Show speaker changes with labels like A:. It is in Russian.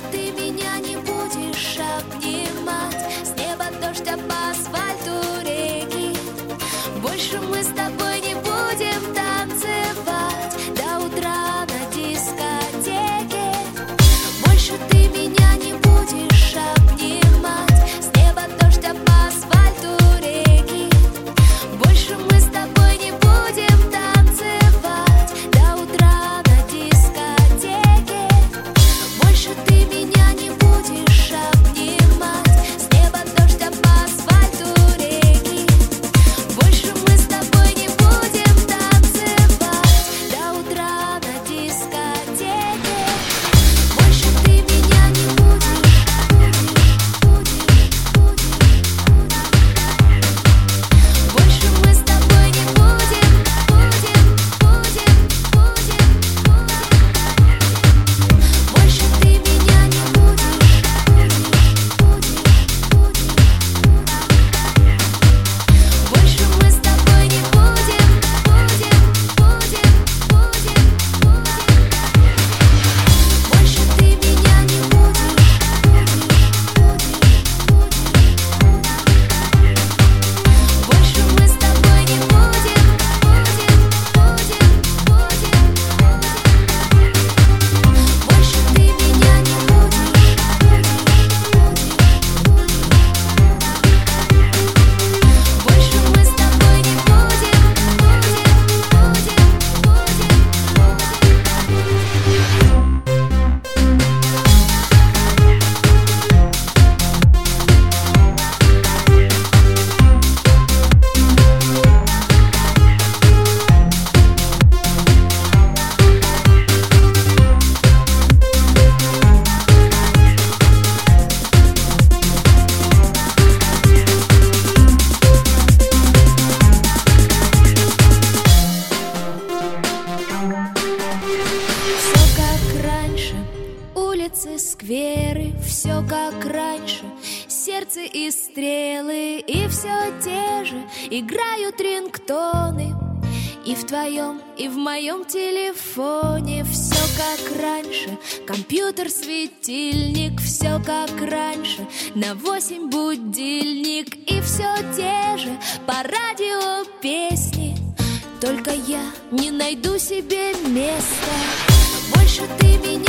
A: ты меня не будешь обнимать. С неба дождь, а по асфальту реки. Больше мы с тобой не будем танцевать до утра на дискотеке. Больше ты меня не будешь обнимать. С неба дождь, а по асфальту реки. Больше мы с тобой не будем танцевать до утра на дискотеке. Больше ты меня не будешь обнимать. С неба дождь, а по асфальту реки. Больше мы с тобой не будем танцевать до утра на дискотеке. Больше ты меня не будешь. Больше мы с тобой не будем. Больше ты меня не будешь. Больше мы с тобой не будем. Больше ты меня не будешь. Больше мы с тобой не будем. Больше ты меня не будешь. Больше мы с тобой не будем. Все как раньше, улицы, скверы, все как раньше, сердце и стрелы, и все те же играют рингтоны. И в твоем, и в моем телефоне все как раньше, компьютер, светильник, все как раньше, на 8 будильник, и все те же по радио песни. Только я не найду себе места. Больше ты меня